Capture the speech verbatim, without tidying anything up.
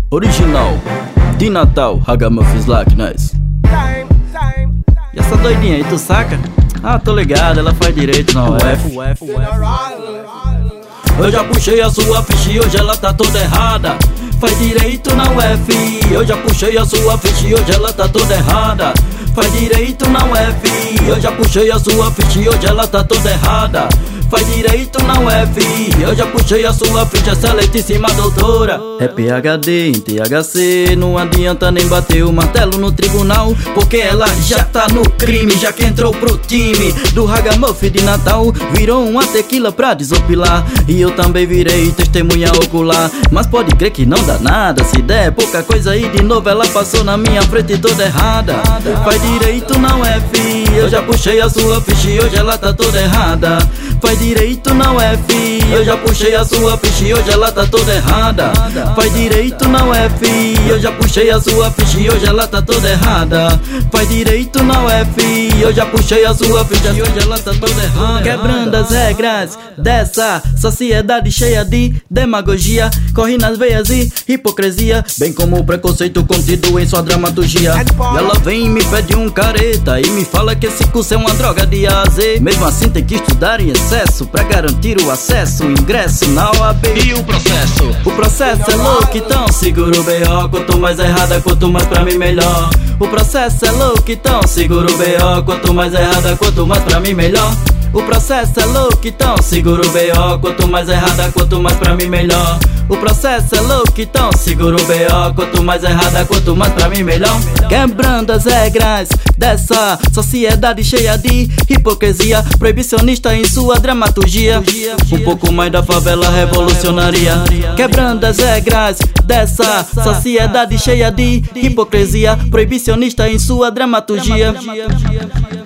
Original de Natal, Ragamuffins Lackness. E essa doidinha aí, tu saca? Ah, tô ligado, ela faz direito na U F. Eu já puxei a sua ficha e hoje ela tá toda errada. Faz direito na U F. Eu já puxei a sua ficha e hoje ela tá toda errada. Faz direito na U F. Eu já puxei a sua ficha e hoje ela tá toda errada. Faz direito na U F. Eu já puxei a sua ficha, excelentíssima doutora. É P H D em T H C. Não adianta nem bater o martelo no tribunal, porque ela já tá no crime, já que entrou pro time do Ragamuffin de Natal. Virou uma tequila pra desopilar, e eu também virei testemunha ocular. Mas pode crer que não dá nada, se der pouca coisa aí de novo ela passou na minha frente toda errada. Faz direito na U F. Eu já puxei a sua ficha e hoje ela tá toda errada. Faz direito na U F. Eu já puxei a sua ficha e hoje ela tá toda errada. Faz direito na U F. Eu já puxei a sua ficha e hoje ela tá toda errada. Faz direito na U F. Eu já puxei a sua ficha e hoje ela tá toda errada. Quebrando as regras dessa sociedade cheia de demagogia, corre nas veias e hipocrisia, bem como o preconceito contido em sua dramaturgia. E ela vem e me pede um careta e me fala que esse curso é uma droga de A a Z. Mesmo assim tem que estudar em excesso pra garantir o acesso, o ingresso na O A B. E o processo? O processo é louco, então segura o B O. Quanto mais errada, quanto mais pra mim melhor. O processo é louco, então segura o B O. Quanto mais errada, quanto mais pra mim melhor. O processo é louco, então segura o B O. Quanto mais errada, quanto mais pra mim melhor. O processo é louco, então segura o B O. Quanto mais errada, quanto mais pra mim melhor. Quebrando as regras dessa sociedade cheia de hipocrisia, proibicionista em sua dramaturgia, um pouco mais da favela revolucionaria. Quebrando as regras dessa sociedade cheia de hipocrisia, proibicionista em sua dramaturgia.